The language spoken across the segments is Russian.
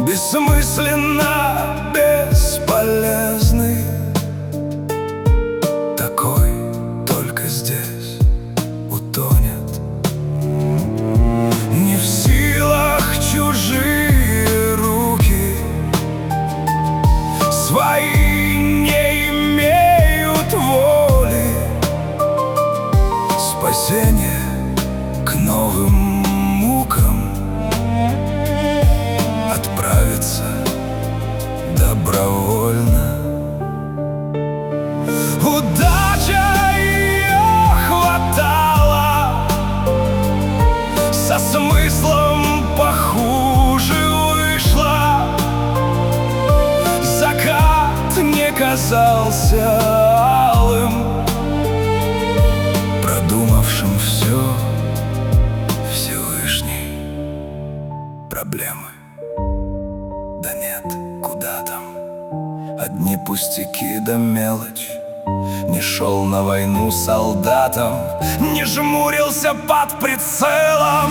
бессмысленно бесполезный, такой только здесь утонет. Не в силах чужие руки, свои не имеют воли. Спасение к новым мукам отправиться добровольно. Удача ее хватала, со смыслом похуже вышла. Закат не казался алым, продумавшим все Всевышний. Проблемы? Да нет, куда там, одни пустяки да мелочь. Не шел на войну солдатом, не жмурился под прицелом.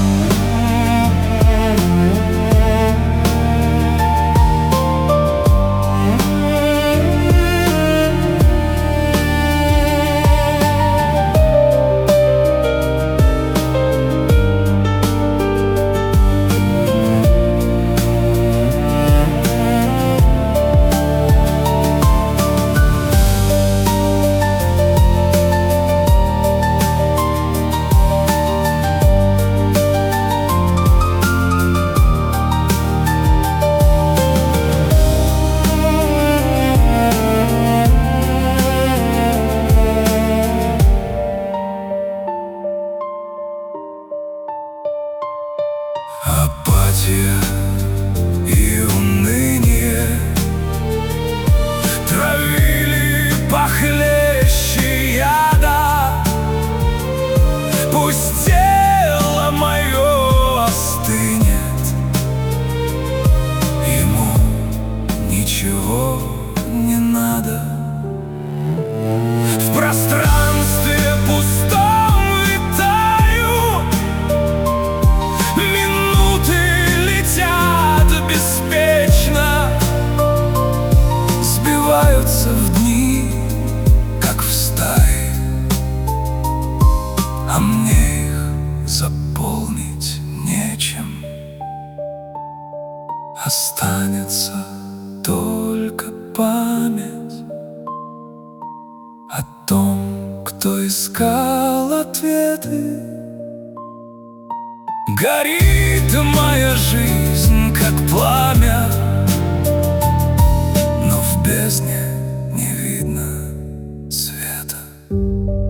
Апатия и уныние травили похлеще яда. Пусть тело мое остынет, ему ничего не надо. В пространстве пустом витаю, беспечно сбиваются в дни, как в стае, а мне их заполнить нечем. Останется только память о том, кто искал ответы. Горит моя жизнь, как пламя, но в бездне не видно света.